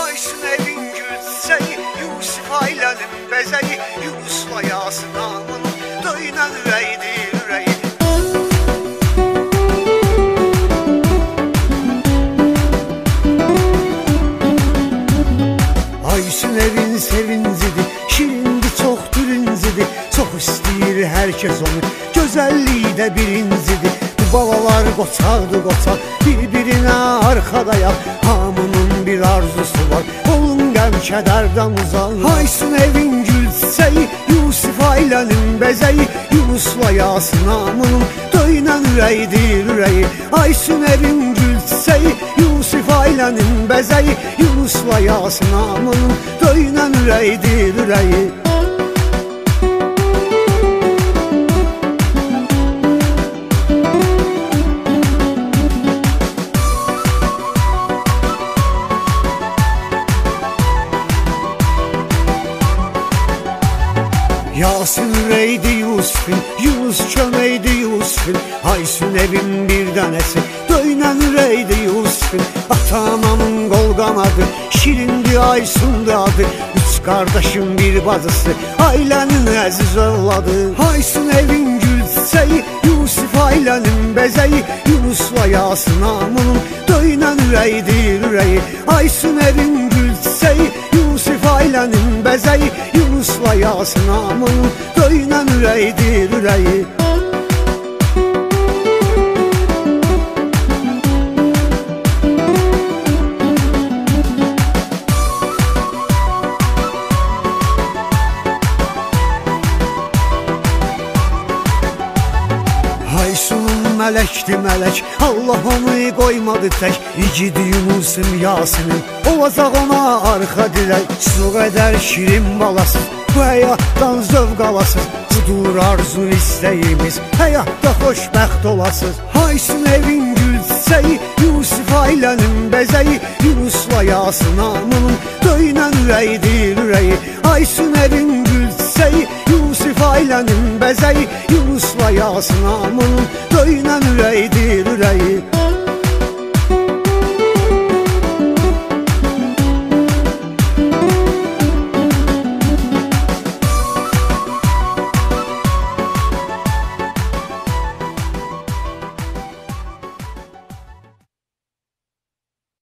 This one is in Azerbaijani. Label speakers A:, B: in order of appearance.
A: Aysun evin gül çiçeği, Yusuf ailənin bəzəyi, Yunusla Yasin amının döyünən ürəyidir ürəyi. Aysun evin sevincidir, şirindir, çox dürüncidir, çox istəyir hər kəs onu, gözəlliyi də birincidir. Bu balalar qoçaqdır qoçaq, bir-birinə arxadayaq, hamının bir arzusu var, olun qəm kədərdən uzaq. Aysun evin gül çiçeği, Yusuf ailənin bəzəyi, Yunusla Yasin amının döyünən ürəyidir ürəyi. Aysun evin gül çiçeği, Yusuf ailənin bəzəyi, Yunusla Yasin amının döyünən ürəyidir ürəyi. Yasin ürəydi Yusuf'in, Yunus köməkdi Yusuf'in, Aysun evin bir dənəsi, döyünən ürəkdi Yusuf'in. Ata-anamın qol qanadı, şirindi Aysun'du adı, üç qardaşın bir bacısı, ailənin əziz övladı. Aysun evin gül çiçeği, Yusuf ailənin bəzəyi, Yunusla Yasin amının döyünən ürəyidir ürəyi. Aysun evin gül çiçeği, Yusuf ailənin bəzəyi, Yunusla Yasin amının döyünən ürəyidir ürəyi. Aysun'un mələkdir mələk, Allah onu qoymadı tək, igidi Yunus'un Yasin'in olacaq ona arxa dirək. Siz o qədər şirin balasız, bu həyatdan zövq alasız, budur arzu istəyimiz, həyatda xoşbəxt olasız. Aysun evin gül çiçeği, Yusuf ailənin bəzəyi, Yunusla Yasin amının döyünən ürəyidir ürəyi. Aysun evin gül çiçeği, Yusuf ailənin bəzəyi, Yunusla Yasin amının döyünən ürəyidir ürəyi.